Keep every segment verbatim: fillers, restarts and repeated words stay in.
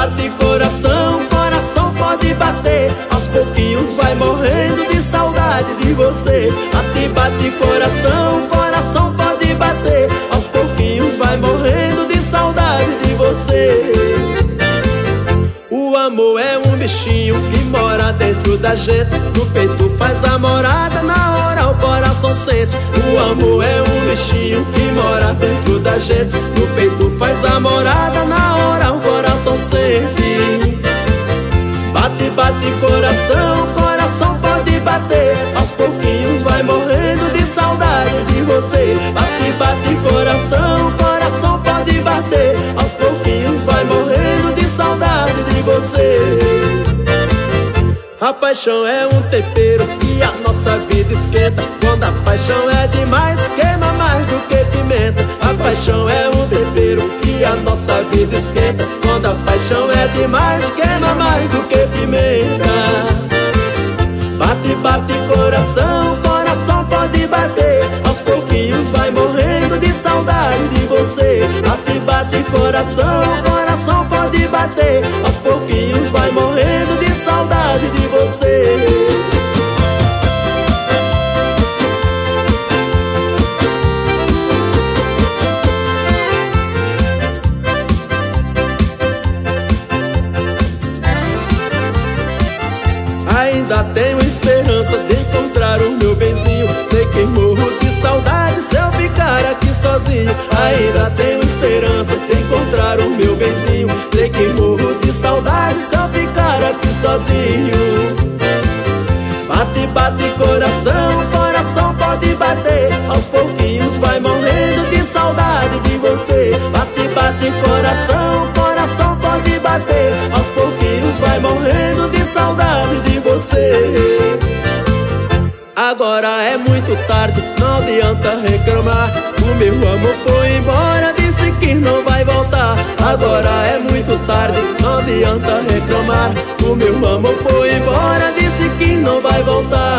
bate coração, coração pode bater. Aos pouquinhos vai morrendo de saudade de você. Bate, bate coração, coração pode bater. Aos pouquinhos vai morrendo de saudade de você. O amor é um bichinho que mora dentro da gente. No peito faz a morada, na hora o coração sente. O amor é um bichinho que mora dentro da gente. No peito faz a morada, na hora o coração sente. Bate, bate coração, coração pode bater. Aos pouquinhos vai morrendo de saudade de você. Bate, bate coração, coração pode bater. Aos pouquinhos vai morrendo de saudade de você. A paixão é um tempero que a nossa vida esquenta. Quando a paixão é demais, queima mais do que pimenta. A paixão é um tempero que a nossa vida esquenta. Quando a paixão é demais, queima mais do que pimenta. Bate, bate coração, coração pode bater. Aos pouquinhos vai morrendo de saudade de você. Bate, bate coração, coração pode bater. Aos pouquinhos vai morrendo de saudade de você. Ainda tenho esperança de encontrar o meu benzinho. Sei que morro de saudade se eu ficar aqui sozinho. Ainda tenho esperança de encontrar o meu benzinho. Sei que morro de saudade se eu ficar aqui sozinho. Bate, bate coração, coração pode bater. Aos pouquinhos vai morrendo de saudade de você. Bate, bate coração, coração pode bater. Aos pouquinhos vai morrendo de saudade de você. Agora é muito tarde, não adianta reclamar. O meu amor foi embora, disse que não vai voltar. Agora é muito tarde, não adianta reclamar. O meu amor foi embora, disse que não vai voltar.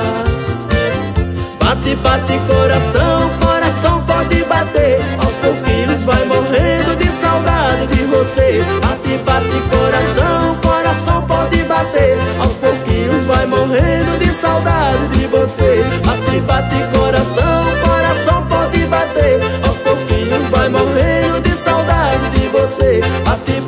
Bate, bate coração, coração pode bater. Aos pouquinhos vai morrendo de saudade de você. Bate, bate coração, coração pode bater. Aos pouquinhos vai morrendo de saudade de você. Bate, bate coração, coração pode bater. Aos pouquinhos vai morrendo de saudade de você. Bate,